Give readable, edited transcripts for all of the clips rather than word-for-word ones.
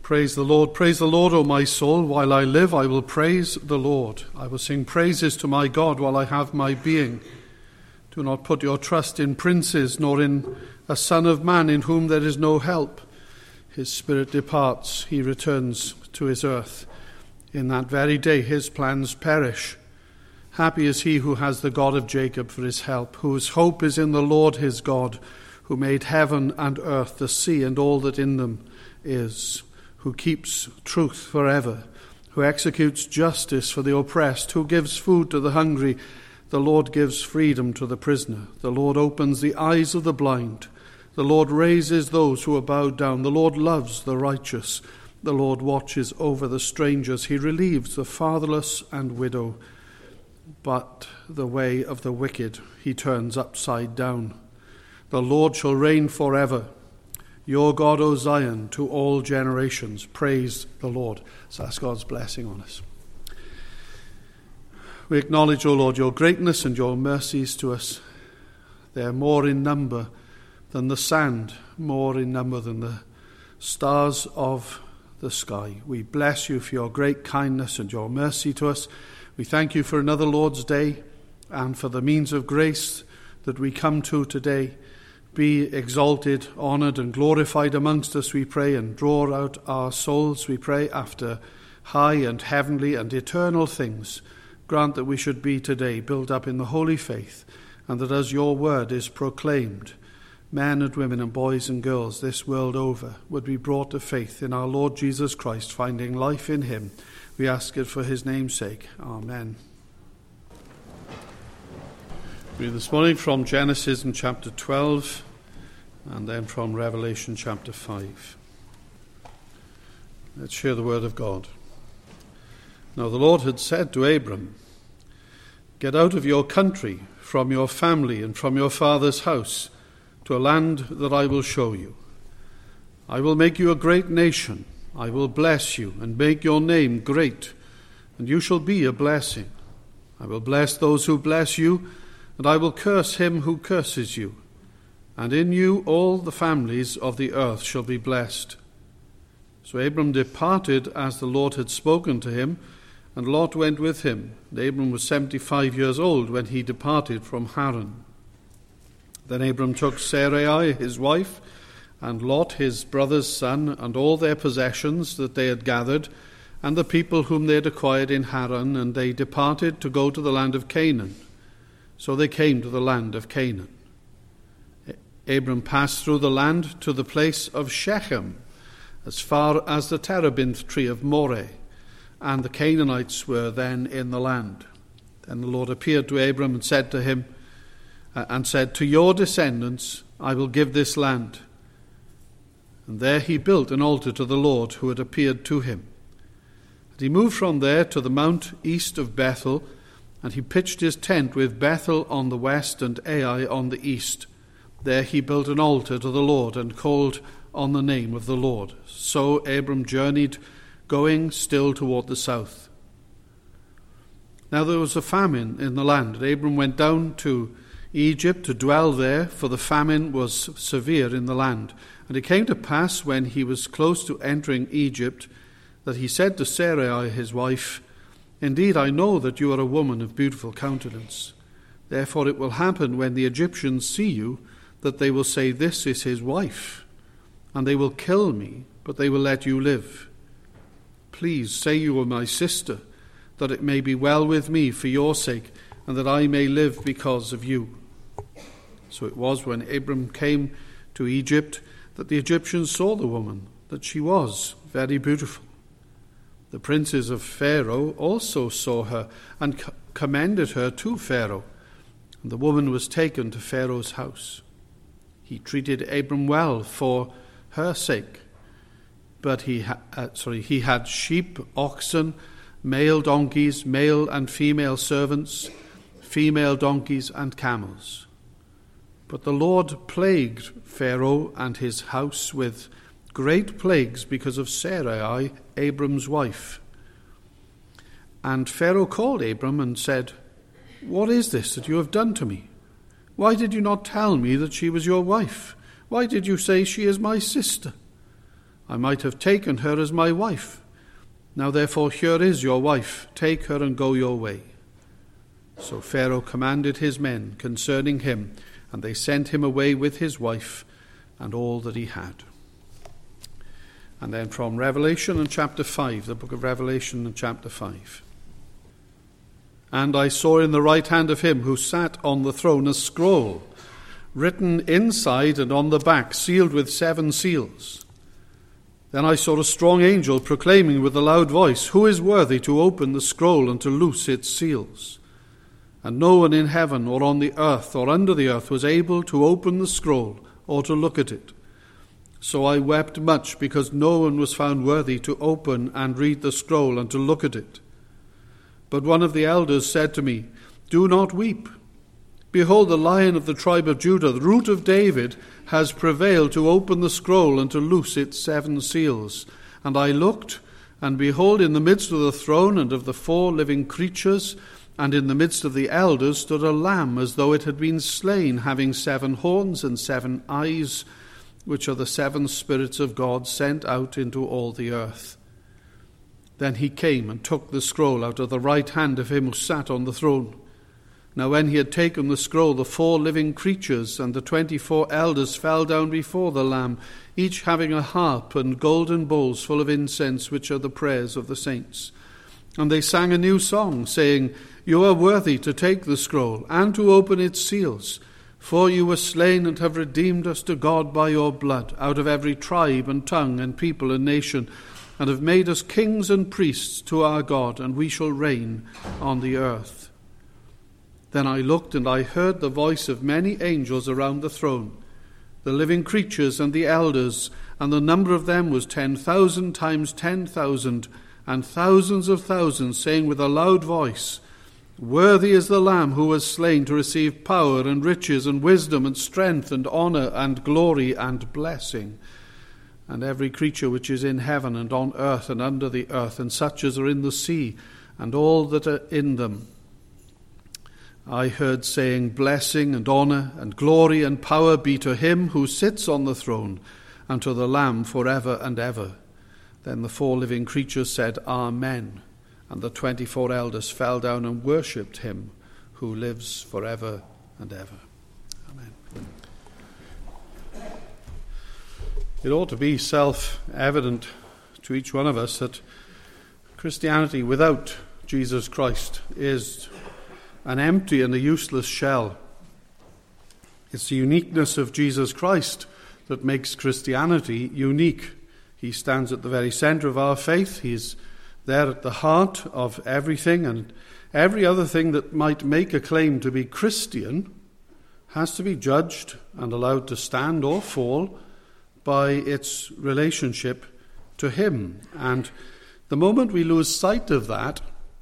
Praise the Lord, O my soul. While I live, I will praise the Lord. I will sing praises to my God while I have my being. Do not put your trust in princes, nor in a son of man in whom there is no help. His spirit departs, he returns to his earth. In that very day his plans perish. Happy is he who has the God of Jacob for his help, whose hope is in the Lord his God, who made heaven and earth, the sea and all that in them is, who keeps truth forever, who executes justice for the oppressed, who gives food to the hungry. The Lord gives freedom to the prisoner. The Lord opens the eyes of the blind. The Lord raises those who are bowed down. The Lord loves the righteous. The Lord watches over the strangers. He relieves the fatherless and widow. But the way of the wicked he turns upside down. The Lord shall reign forever. Your God, O Zion, to all generations. Praise the Lord. So ask God's blessing on us. We acknowledge, O Lord, your greatness and your mercies to us. They are more in number than the sand, more in number than the stars of the sky. We bless you for your great kindness and your mercy to us. We thank you for another Lord's Day and for the means of grace that we come to today. Be exalted, honoured and glorified amongst us, we pray, and draw out our souls, we pray, after high and heavenly and eternal things. Grant that we should be today built up in the holy faith, and that as your word is proclaimed, men and women and boys and girls this world over would be brought to faith in our Lord Jesus Christ, finding life in him. We ask it for his name's sake. Amen. We read this morning from Genesis in chapter 12 and then from Revelation chapter 5. Let's hear the word of God. Now the Lord had said to Abram, "Get out of your country, from your family and from your father's house, to a land that I will show you. I will make you a great nation. I will bless you and make your name great, and you shall be a blessing. I will bless those who bless you, and I will curse him who curses you. And in you all the families of the earth shall be blessed." So Abram departed as the Lord had spoken to him, and Lot went with him. And Abram was 75 years old when he departed from Haran. Then Abram took Sarai his wife, and Lot his brother's son, and all their possessions that they had gathered, and the people whom they had acquired in Haran, and they departed to go to the land of Canaan. So they came to the land of Canaan. Abram passed through the land to the place of Shechem, as far as the terebinth tree of Moreh, and the Canaanites were then in the land. Then the Lord appeared to Abram and said, "To your descendants I will give this land." And there he built an altar to the Lord who had appeared to him. And he moved from there to the mount east of Bethel, and he pitched his tent with Bethel on the west and Ai on the east. There he built an altar to the Lord and called on the name of the Lord. So Abram journeyed, going still toward the south. Now there was a famine in the land, and Abram went down to Egypt to dwell there, for the famine was severe in the land. And it came to pass, when he was close to entering Egypt, that he said to Sarai his wife, "Indeed, I know that you are a woman of beautiful countenance. Therefore it will happen, when the Egyptians see you, that they will say, 'This is his wife,' and they will kill me, but they will let you live. Please say you are my sister, that it may be well with me for your sake, and that I may live because of you." So it was, when Abram came to Egypt, that the Egyptians saw the woman, that she was very beautiful. The princes of Pharaoh also saw her and commended her to Pharaoh, and the woman was taken to Pharaoh's house. He treated Abram well for her sake, but he had sheep, oxen, male donkeys, male and female servants, female donkeys and camels. But the Lord plagued Pharaoh and his house with great plagues because of Sarai, Abram's wife. And Pharaoh called Abram and said, "What is this that you have done to me? Why did you not tell me that she was your wife? Why did you say she is my sister?" I might have taken her as my wife. Now therefore here is your wife. Take her and go your way." So Pharaoh commanded his men concerning him, and they sent him away with his wife and all that he had. And then from Revelation and chapter 5, the book of Revelation and chapter 5. "And I saw in the right hand of him who sat on the throne a scroll, written inside and on the back, sealed with 7 seals. Then I saw a strong angel proclaiming with a loud voice, 'Who is worthy to open the scroll and to loose its seals?' And no one in heaven or on the earth or under the earth was able to open the scroll or to look at it. So I wept much because no one was found worthy to open and read the scroll and to look at it. But one of the elders said to me, 'Do not weep. Behold, the Lion of the tribe of Judah, the Root of David, has prevailed to open the scroll and to loose its 7 seals.' And I looked, and behold, in the midst of the throne and of the 4 living creatures, and in the midst of the elders, stood a lamb as though it had been slain, having 7 horns and 7 eyes, which are the 7 spirits of God sent out into all the earth. Then he came and took the scroll out of the right hand of him who sat on the throne. Now when he had taken the scroll, the 4 living creatures and the 24 elders fell down before the Lamb, each having a harp and golden bowls full of incense, which are the prayers of the saints. And they sang a new song, saying, 'You are worthy to take the scroll and to open its seals. For you were slain and have redeemed us to God by your blood, out of every tribe and tongue and people and nation, and have made us kings and priests to our God, and we shall reign on the earth.' Then I looked, and I heard the voice of many angels around the throne, the living creatures and the elders, and the number of them was 10,000 times 10,000, and thousands of thousands, saying with a loud voice, 'Worthy is the Lamb who was slain to receive power and riches and wisdom and strength and honor and glory and blessing.' And every creature which is in heaven and on earth and under the earth, and such as are in the sea, and all that are in them, I heard saying, 'Blessing and honor and glory and power be to him who sits on the throne, and to the Lamb forever and ever.' Then the 4 living creatures said, 'Amen.' And the 24 elders fell down and worshipped him who lives forever and ever." Amen. It ought to be self-evident to each one of us that Christianity without Jesus Christ is an empty and a useless shell. It's the uniqueness of Jesus Christ that makes Christianity unique. He stands at the very center of our faith. He's there at the heart of everything, and every other thing that might make a claim to be Christian has to be judged and allowed to stand or fall by its relationship to him. And the moment we lose sight of that,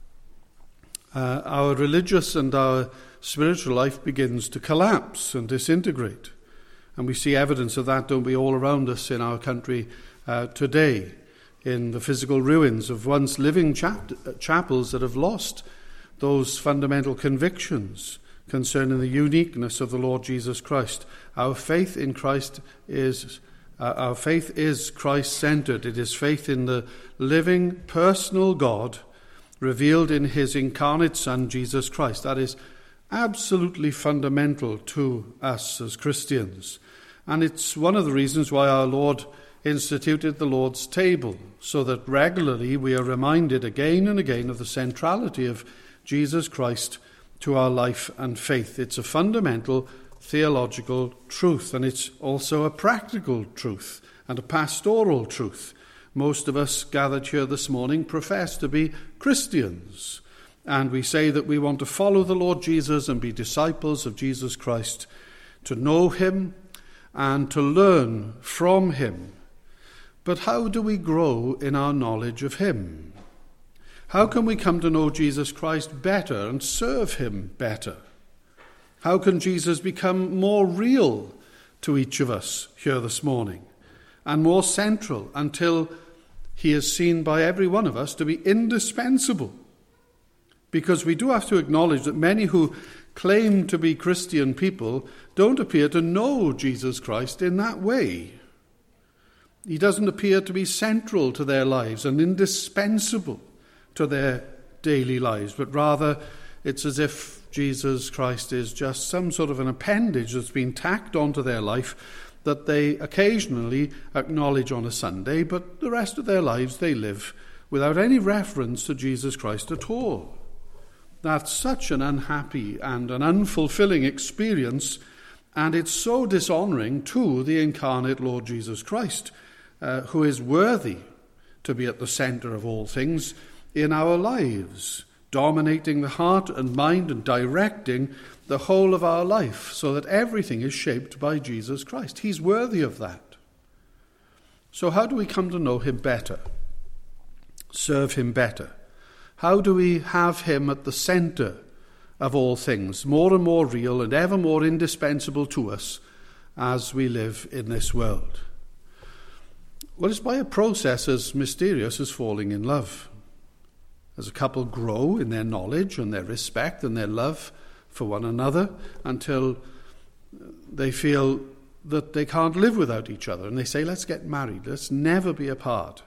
our religious and our spiritual life begins to collapse and disintegrate. And we see evidence of that, don't we, all around us in our country today, in the physical ruins of once living chapels that have lost those fundamental convictions concerning the uniqueness of the Lord Jesus Christ. Our faith in Christ is Christ-centered. It is faith in the living, personal God revealed in his incarnate Son, Jesus Christ. That is absolutely fundamental to us as Christians. And it's one of the reasons why our Lord instituted the Lord's table, so that regularly we are reminded again and again of the centrality of Jesus Christ to our life and faith. It's a fundamental theological truth, and it's also a practical truth and a pastoral truth. Most of us gathered here this morning profess to be Christians, and we say that we want to follow the Lord Jesus and be disciples of Jesus Christ, to know him and to learn from him. But how do we grow in our knowledge of him? How can we come to know Jesus Christ better and serve him better? How can Jesus become more real to each of us here this morning and more central until he is seen by every one of us to be indispensable? Because we do have to acknowledge that many who claim to be Christian people don't appear to know Jesus Christ in that way. He doesn't appear to be central to their lives and indispensable to their daily lives, but rather it's as if Jesus Christ is just some sort of an appendage that's been tacked onto their life that they occasionally acknowledge on a Sunday, but the rest of their lives they live without any reference to Jesus Christ at all. That's such an unhappy and an unfulfilling experience, and it's so dishonouring to the incarnate Lord Jesus Christ, who is worthy to be at the centre of all things in our lives, dominating the heart and mind and directing the whole of our life so that everything is shaped by Jesus Christ. He's worthy of that. So how do we come to know him better? Serve him better? How do we have him at the centre of all things, more and more real and ever more indispensable to us as we live in this world? Well, it's by a process as mysterious as falling in love. As a couple grow in their knowledge and their respect and their love for one another until they feel that they can't live without each other, and they say, let's get married, let's never be apart.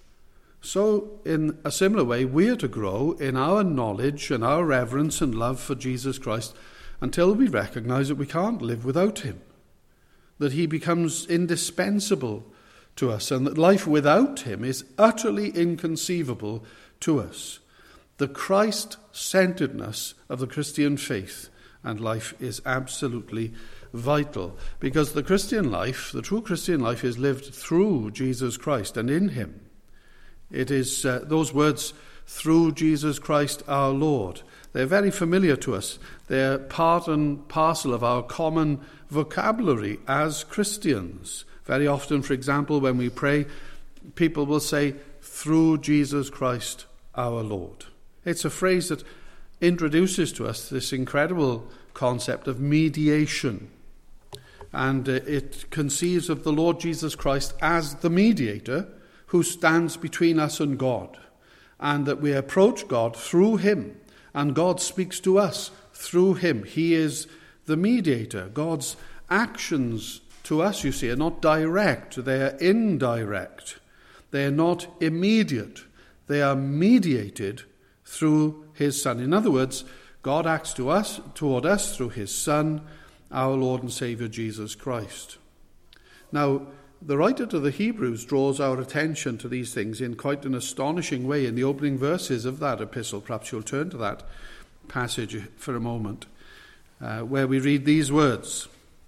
So, in a similar way, we are to grow in our knowledge and our reverence and love for Jesus Christ until we recognize that we can't live without him, that he becomes indispensable to us, and that life without him is utterly inconceivable to us. The Christ-centeredness of the Christian faith and life is absolutely vital, because the Christian life, the true Christian life, is lived through Jesus Christ and in him. It is those words, through Jesus Christ our Lord. They're very familiar to us. They're part and parcel of our common vocabulary as Christians. Very often, for example, when we pray, people will say, through Jesus Christ our Lord. It's a phrase that introduces to us this incredible concept of mediation. And it conceives of the Lord Jesus Christ as the mediator who stands between us and God, and that we approach God through him, and God speaks to us through him. He is the mediator. God's actions to us, you see, are not direct, they are indirect. They are not immediate. They are mediated through his Son. In other words, God acts toward us through his Son, our Lord and Saviour Jesus Christ. Now, the writer to the Hebrews draws our attention to these things in quite an astonishing way in the opening verses of that epistle. Perhaps you'll turn to that passage for a moment, where we read these words.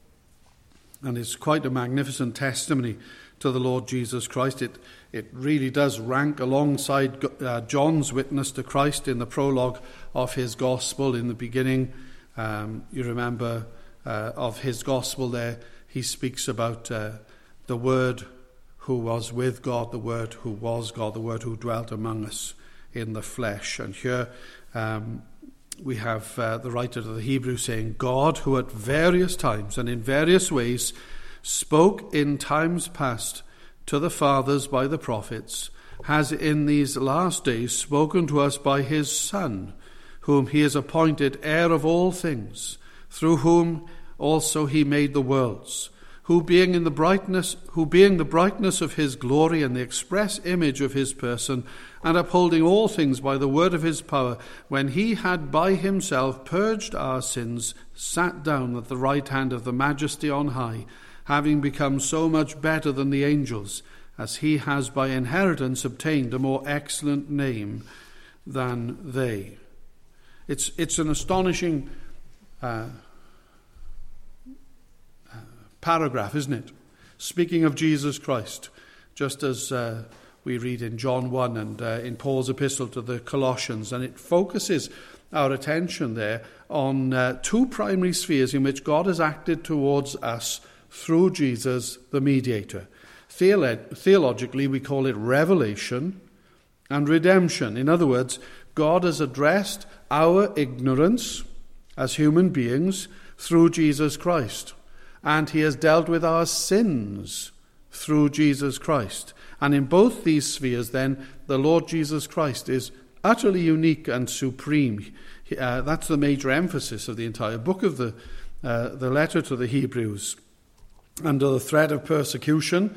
And it's quite a magnificent testimony to the Lord Jesus Christ. It really does rank alongside John's witness to Christ in the prologue of his gospel in the beginning. You remember of his gospel there, he speaks about the Word who was with God, the Word who was God, the Word who dwelt among us in the flesh. And here we have the writer to the Hebrews saying, God, who at various times and in various ways spoke in times past to the fathers by the prophets, has in these last days spoken to us by his Son, whom he has appointed heir of all things, through whom also he made the worlds, who being the brightness of his glory and the express image of his person, and upholding all things by the word of his power, when he had by himself purged our sins, sat down at the right hand of the Majesty on high, having become so much better than the angels, as he has by inheritance obtained a more excellent name than they. It's an astonishing paragraph, isn't it? Speaking of Jesus Christ, just as we read in John 1 and in Paul's epistle to the Colossians, and it focuses our attention there on two primary spheres in which God has acted towards us through Jesus, the mediator. Theologically, we call it revelation and redemption. In other words, God has addressed our ignorance as human beings through Jesus Christ, and he has dealt with our sins through Jesus Christ. And in both these spheres, then, the Lord Jesus Christ is utterly unique and supreme. That's the major emphasis of the entire book of the letter to the Hebrews. Under the threat of persecution,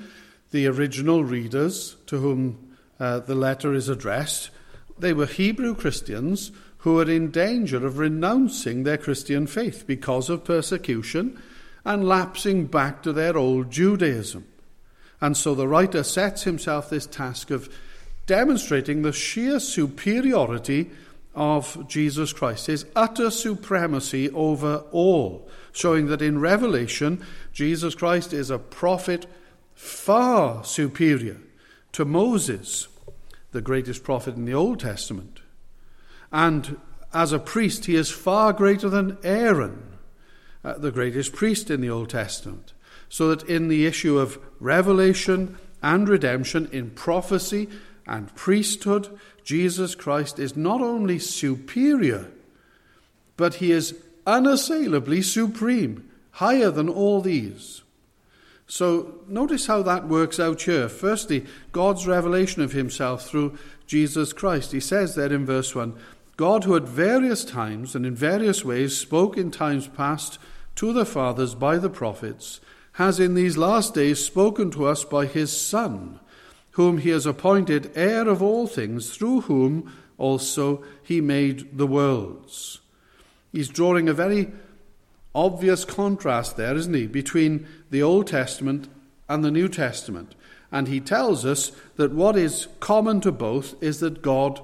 the original readers to whom the letter is addressed, they were Hebrew Christians who were in danger of renouncing their Christian faith because of persecution and lapsing back to their old Judaism. And so the writer sets himself this task of demonstrating the sheer superiority of Jesus Christ, his utter supremacy over all, showing that in Revelation, Jesus Christ is a prophet far superior to Moses, the greatest prophet in the Old Testament. And as a priest, he is far greater than Aaron, the greatest priest in the Old Testament. So that in the issue of revelation and redemption, in prophecy and priesthood, Jesus Christ is not only superior, but he is unassailably supreme, higher than all these. So notice how that works out here. Firstly, God's revelation of himself through Jesus Christ. He says there in verse 1, God, who at various times and in various ways spoke in times past to the fathers by the prophets, has in these last days spoken to us by his Son, whom he has appointed heir of all things, through whom also he made the worlds. He's drawing a very obvious contrast there, isn't he, between the Old Testament and the New Testament. And he tells us that what is common to both is that God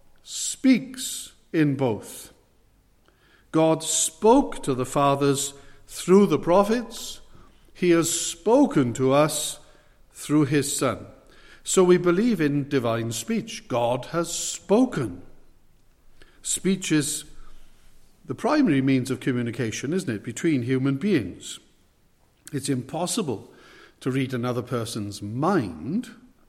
speaks in both. God spoke to the fathers through the prophets. He has spoken to us through his Son. So we believe in divine speech. God has spoken. Speech is the primary means of communication, isn't it, between human beings. It's impossible to read another person's mind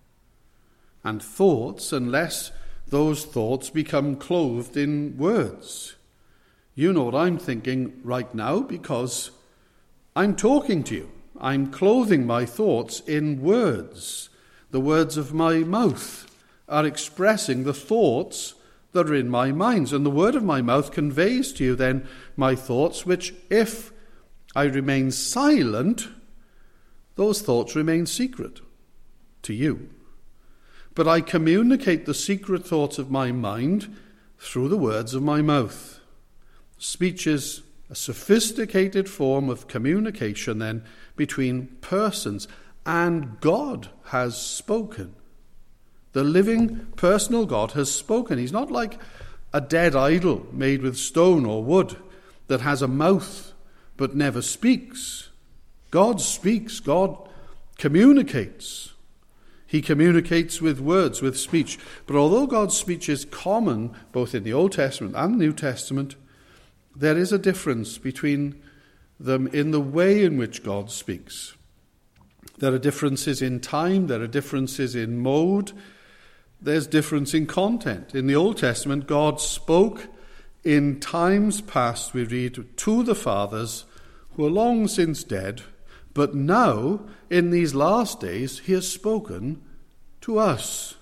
and thoughts unless those thoughts become clothed in words. You know what I'm thinking right now because I'm talking to you. I'm clothing my thoughts in words. The words of my mouth are expressing the thoughts that are in my minds. And the word of my mouth conveys to you then my thoughts, which if I remain silent, those thoughts remain secret to you. But I communicate the secret thoughts of my mind through the words of my mouth. Speech is a sophisticated form of communication then between persons, and God has spoken. The living personal God has spoken. He's not like a dead idol made with stone or wood that has a mouth but never speaks. God speaks. God communicates. He communicates with words, with speech. But although God's speech is common both in the Old Testament and the New Testament, there is a difference between them in the way in which God speaks. There are differences in time, there are differences in mode, there's difference in content. In the Old Testament, God spoke in times past, we read, to the fathers who are long since dead, but now, in these last days, he has spoken to us.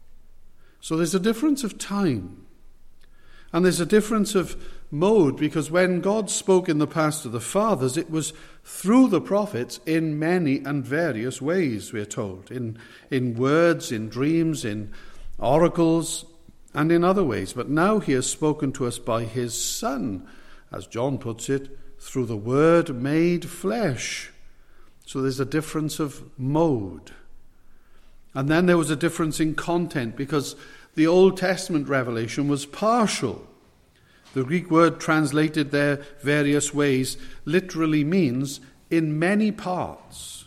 So there's a difference of time. And there's a difference of mode, because when God spoke in the past to the fathers, it was through the prophets in many and various ways, we're told, in words, in dreams, in oracles, and in other ways. But now he has spoken to us by his Son, as John puts it, through the Word made flesh. So there's a difference of mode. And then there was a difference in content, because the Old Testament revelation was partial. The Greek word translated there various ways literally means in many parts.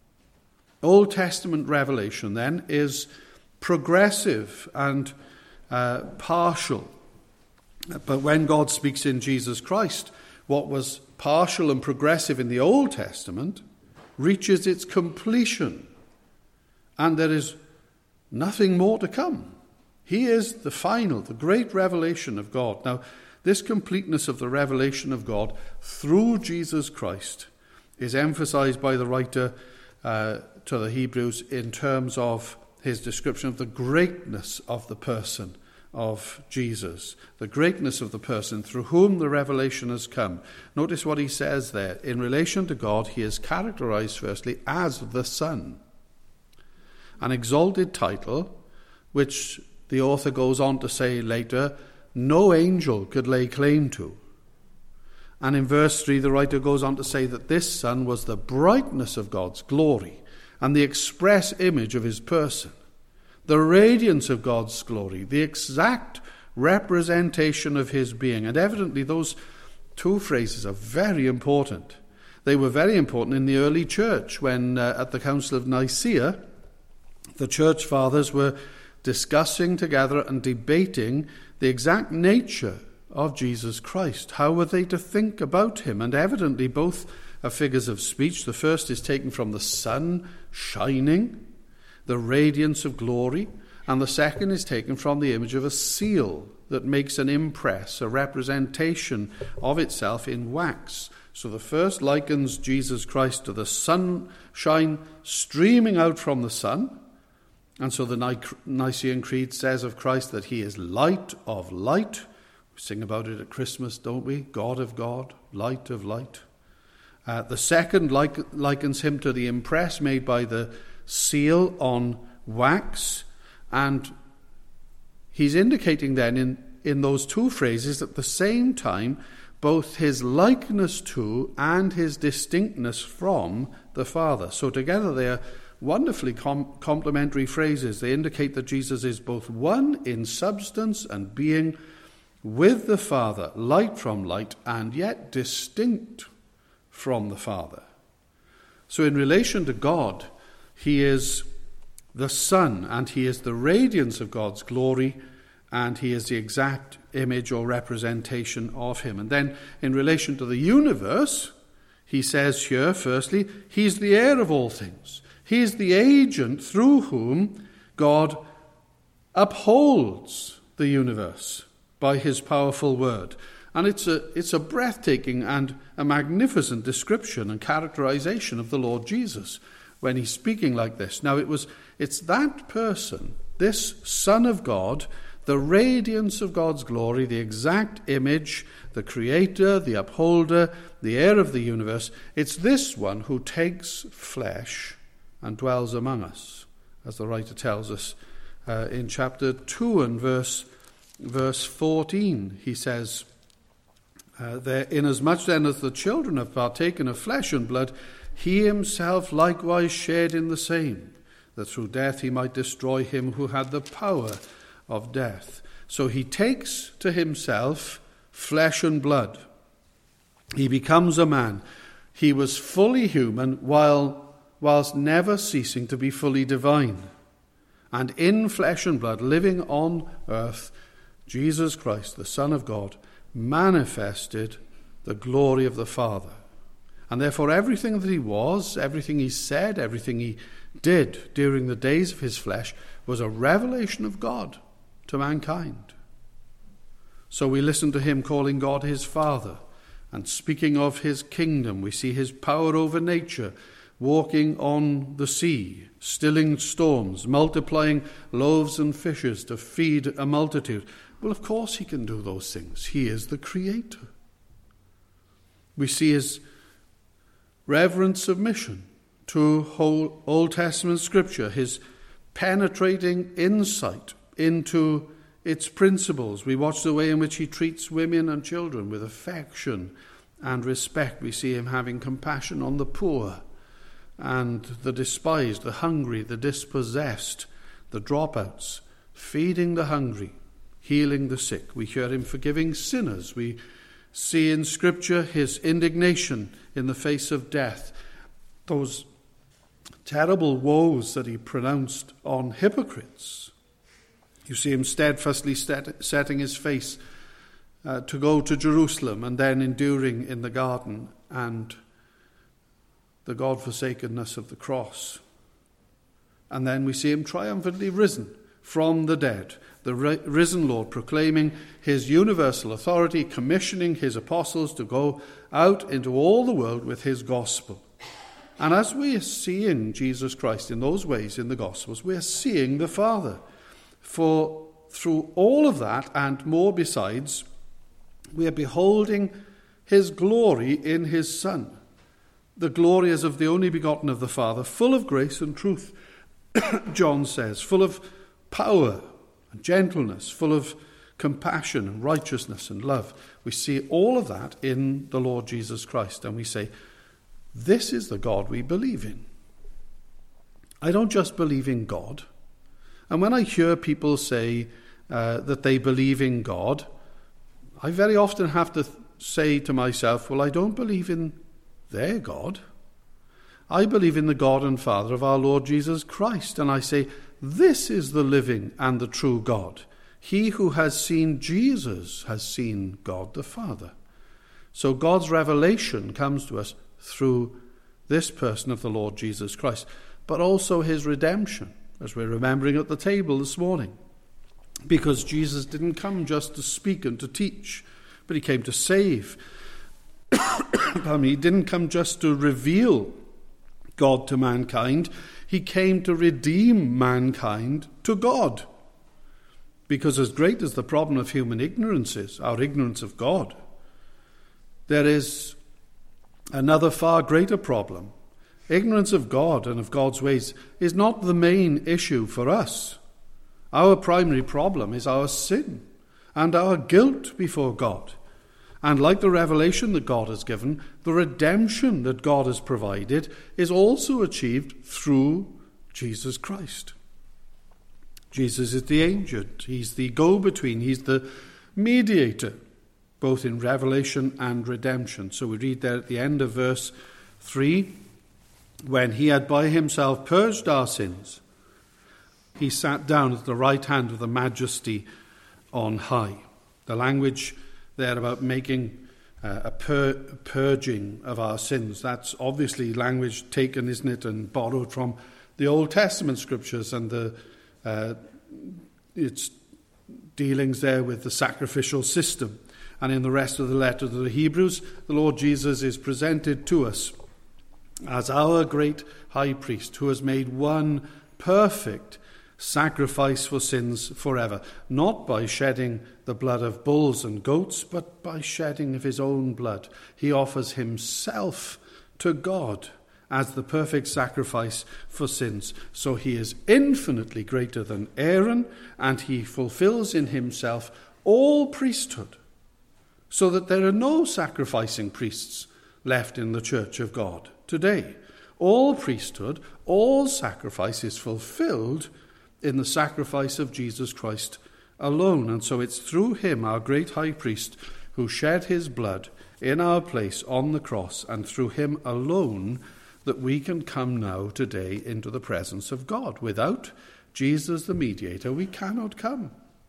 Old Testament revelation then is progressive and partial. But when God speaks in Jesus Christ, what was partial and progressive in the Old Testament reaches its completion. And there is nothing more to come. He is the final, the great revelation of God. Now, this completeness of the revelation of God through Jesus Christ is emphasized by the writer to the Hebrews in terms of his description of the greatness of the person of Jesus, the greatness of the person through whom the revelation has come. Notice what he says there. In relation to God, he is characterized firstly as the Son. an exalted title, which the author goes on to say later, no angel could lay claim to. And in verse 3, the writer goes on to say that this Son was the brightness of God's glory and the express image of his person, the radiance of God's glory, the exact representation of his being. And evidently those two phrases are very important. They were very important in the early church when at the Council of Nicaea, the church fathers were discussing together and debating the exact nature of Jesus Christ. How were they to think about him? And evidently both are figures of speech. The first is taken from the sun shining, the radiance of glory, and the second is taken from the image of a seal that makes an impress, a representation of itself in wax. So the first likens Jesus Christ to the sunshine streaming out from the sun. And so the Nicene Creed says of Christ that he is light of light. We sing about it at Christmas, don't we? God of God, light of light. The second likens him to the impress made by the seal on wax. And he's indicating then in those two phrases at the same time both his likeness to and his distinctness from the Father. So together they are wonderfully complementary phrases. They indicate that Jesus is both one in substance and being with the Father, light from light, and yet distinct from the Father. So in relation to God, he is the Son, and he is the radiance of God's glory, and he is the exact image or representation of him. And then in relation to the universe, he says here, firstly, he's the heir of all things. He is the agent through whom God upholds the universe by his powerful word. And it's a breathtaking and a magnificent description and characterization of the Lord Jesus when he's speaking like this. Now it's that person, this Son of God, the radiance of God's glory, the exact image, the creator, the upholder, the heir of the universe. It's this one who takes flesh and dwells among us, as the writer tells us in chapter 2 and verse 14. He says, inasmuch then as the children have partaken of flesh and blood, he himself likewise shared in the same, that through death he might destroy him who had the power of death. So he takes to himself flesh and blood. He becomes a man. He was fully human whilst never ceasing to be fully divine. And in flesh and blood, living on earth, Jesus Christ, the Son of God, manifested the glory of the Father. And therefore everything that he was, everything he said, everything he did during the days of his flesh was a revelation of God to mankind. So we listen to him calling God his Father and speaking of his kingdom. We see his power over nature, walking on the sea, stilling storms, multiplying loaves and fishes to feed a multitude. Well, of course he can do those things. He is the Creator. We see his reverent submission to whole Old Testament Scripture, his penetrating insight into its principles. We watch the way in which he treats women and children with affection and respect. We see him having compassion on the poor and the despised, the hungry, the dispossessed, the dropouts, feeding the hungry, healing the sick. We hear him forgiving sinners. We see in Scripture his indignation in the face of death, those terrible woes that he pronounced on hypocrites. You see him steadfastly setting his face to go to Jerusalem and then enduring in the garden and the God-forsakenness of the cross. And then we see him triumphantly risen from the dead, the risen Lord proclaiming his universal authority, commissioning his apostles to go out into all the world with his gospel. And as we are seeing Jesus Christ in those ways in the Gospels, we are seeing the Father. For through all of that and more besides, we are beholding his glory in his Son. The glory as of the only begotten of the Father, full of grace and truth. John says, full of power and gentleness, full of compassion and righteousness and love. We see all of that in the Lord Jesus Christ, and we say, this is the God we believe in. I don't just believe in God. And when I hear people say that they believe in God, I very often have to say to myself, well, I don't believe in their God. I believe in the God and Father of our Lord Jesus Christ. And I say, this is the living and the true God. He who has seen Jesus has seen God the Father. So God's revelation comes to us through this person of the Lord Jesus Christ, but also his redemption, as we're remembering at the table this morning. Because Jesus didn't come just to speak and to teach, but he came to save. He didn't come just to reveal God to mankind. He came to redeem mankind to God. Because as great as the problem of human ignorance is, our ignorance of God, there is another far greater problem. Ignorance of God and of God's ways is not the main issue for us. Our primary problem is our sin and our guilt before God. And like the revelation that God has given, the redemption that God has provided is also achieved through Jesus Christ. Jesus is the agent. He's the go-between. He's the mediator, both in revelation and redemption. So we read there at the end of verse 3, when he had by himself purged our sins, he sat down at the right hand of the Majesty on high. The language there about making a purging of our sins, that's obviously language taken, isn't it, and borrowed from the Old Testament scriptures and its dealings there with the sacrificial system. And in the rest of the letter to the Hebrews, the Lord Jesus is presented to us as our great high priest who has made one perfect sacrifice for sins forever, not by shedding the blood of bulls and goats, but by shedding of his own blood. He offers himself to God as the perfect sacrifice for sins. So he is infinitely greater than Aaron, and he fulfills in himself all priesthood, so that there are no sacrificing priests left in the church of God today. All priesthood, all sacrifice is fulfilled in the sacrifice of Jesus Christ alone. And so it's through him, our great high priest, who shed his blood in our place on the cross, and through him alone that we can come now today into the presence of God. Without Jesus the mediator, we cannot come.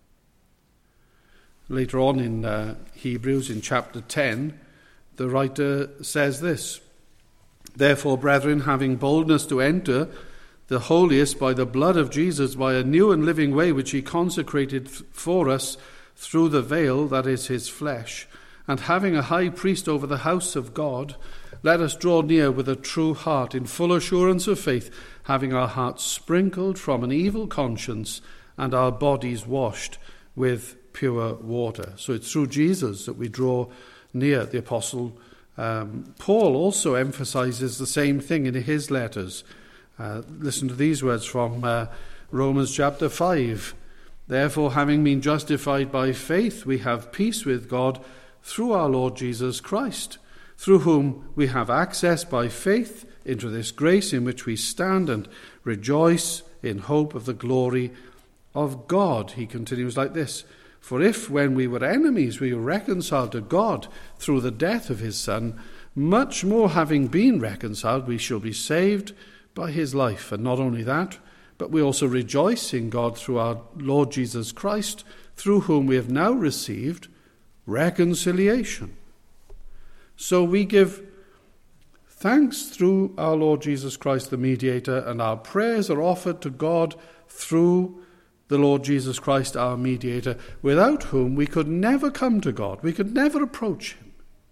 Later on in Hebrews, in chapter 10, the writer says this, "Therefore, brethren, having boldness to enter the holiest by the blood of Jesus, by a new and living way which he consecrated for us through the veil, that is his flesh, and having a high priest over the house of God, let us draw near with a true heart, in full assurance of faith, having our hearts sprinkled from an evil conscience and our bodies washed with pure water." So it's through Jesus that we draw near. The Apostle Paul also emphasizes the same thing in his letters. Listen to these words from Romans chapter 5. "Therefore, having been justified by faith, we have peace with God through our Lord Jesus Christ, through whom we have access by faith into this grace in which we stand and rejoice in hope of the glory of God." He continues like this, "For if, when we were enemies, we were reconciled to God through the death of his Son, much more having been reconciled, we shall be saved by his life. And not only that, but we also rejoice in God through our Lord Jesus Christ, through whom we have now received reconciliation." So we give thanks through our Lord Jesus Christ, the mediator, and our prayers are offered to God through the Lord Jesus Christ, our mediator, without whom we could never come to God. We could never approach him.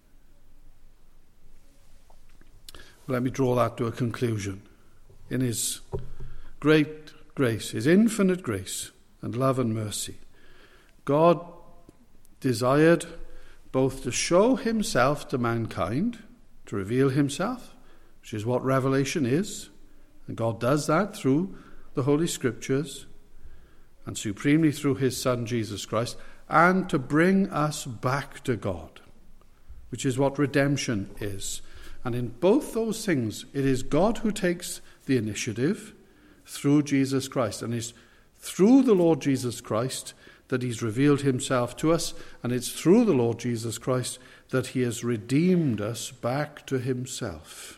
Let me draw that to a conclusion. In his great grace, his infinite grace and love and mercy, God desired both to show himself to mankind, to reveal himself, which is what revelation is, and God does that through the Holy Scriptures, and supremely through his Son, Jesus Christ, and to bring us back to God, which is what redemption is. And in both those things, it is God who takes the initiative through Jesus Christ. And it's through the Lord Jesus Christ that he's revealed himself to us, and it's through the Lord Jesus Christ that he has redeemed us back to himself.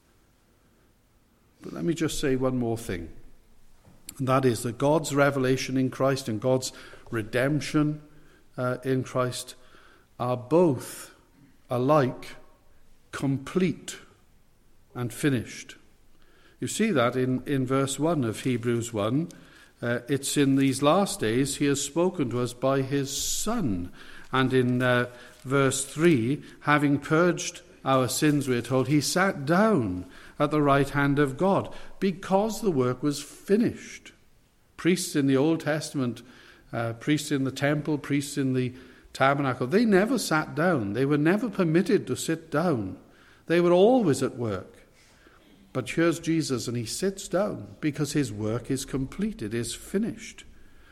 But let me just say one more thing, and that is that God's revelation in Christ and God's redemption in Christ are both alike complete and finished. You see that in verse 1 of Hebrews 1. It's in these last days he has spoken to us by his Son. And in verse 3, having purged our sins, we are told, he sat down at the right hand of God because the work was finished. Priests in the Old Testament, priests in the temple, priests in the tabernacle, they never sat down. They were never permitted to sit down. They were always at work. But here's Jesus, and he sits down because his work is complete. It is finished.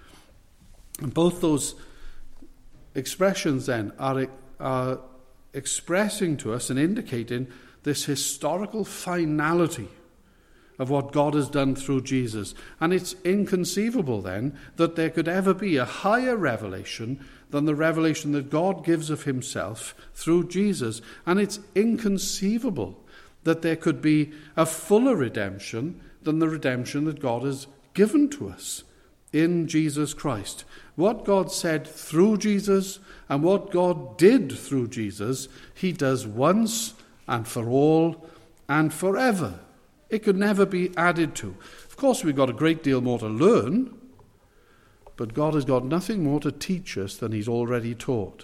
And both those expressions then are expressing to us and indicating this historical finality of what God has done through Jesus. And it's inconceivable then that there could ever be a higher revelation than the revelation that God gives of himself through Jesus. And it's inconceivable that there could be a fuller redemption than the redemption that God has given to us in Jesus Christ. What God said through Jesus and what God did through Jesus, he does once and for all and forever. It could never be added to. Of course, we've got a great deal more to learn, but God has got nothing more to teach us than he's already taught,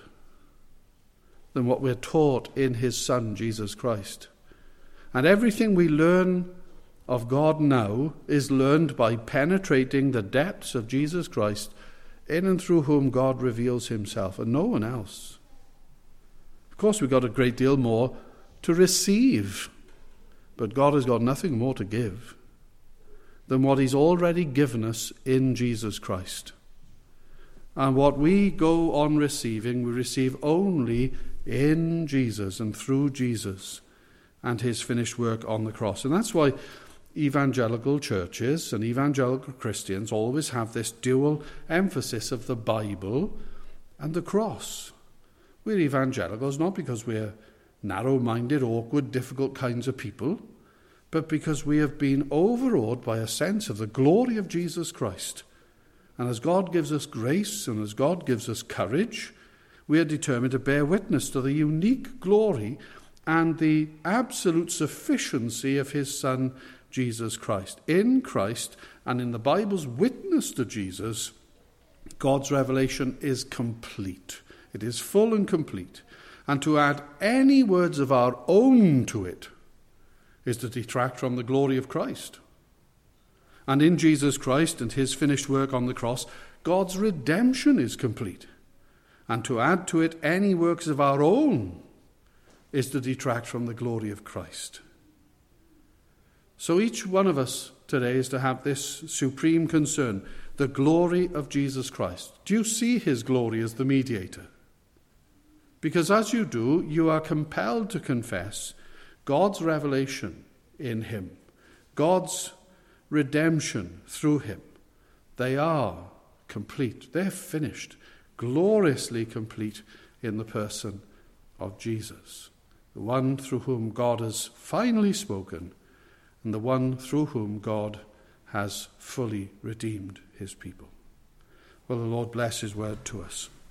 than what we're taught in his Son, Jesus Christ. And everything we learn of God now is learned by penetrating the depths of Jesus Christ, in and through whom God reveals himself, and no one else. Of course, we've got a great deal more to receive, but God has got nothing more to give than what he's already given us in Jesus Christ. And what we go on receiving, we receive only in Jesus and through Jesus and his finished work on the cross. And that's why evangelical churches and evangelical Christians always have this dual emphasis of the Bible and the cross. We're evangelicals not because we're narrow-minded, awkward, difficult kinds of people, but because we have been overawed by a sense of the glory of Jesus Christ. And as God gives us grace and as God gives us courage, we are determined to bear witness to the unique glory and the absolute sufficiency of his Son, Jesus Christ. In Christ and in the Bible's witness to Jesus, God's revelation is complete. It is full and complete. And to add any words of our own to it is to detract from the glory of Christ. And in Jesus Christ and his finished work on the cross, God's redemption is complete. And to add to it any works of our own is to detract from the glory of Christ. So each one of us today is to have this supreme concern, the glory of Jesus Christ. Do you see his glory as the mediator? Because as you do, you are compelled to confess God's revelation in him, God's redemption through him. They are complete. They're finished, gloriously complete in the person of Jesus, the one through whom God has finally spoken and the one through whom God has fully redeemed his people. Well, the Lord bless his word to us.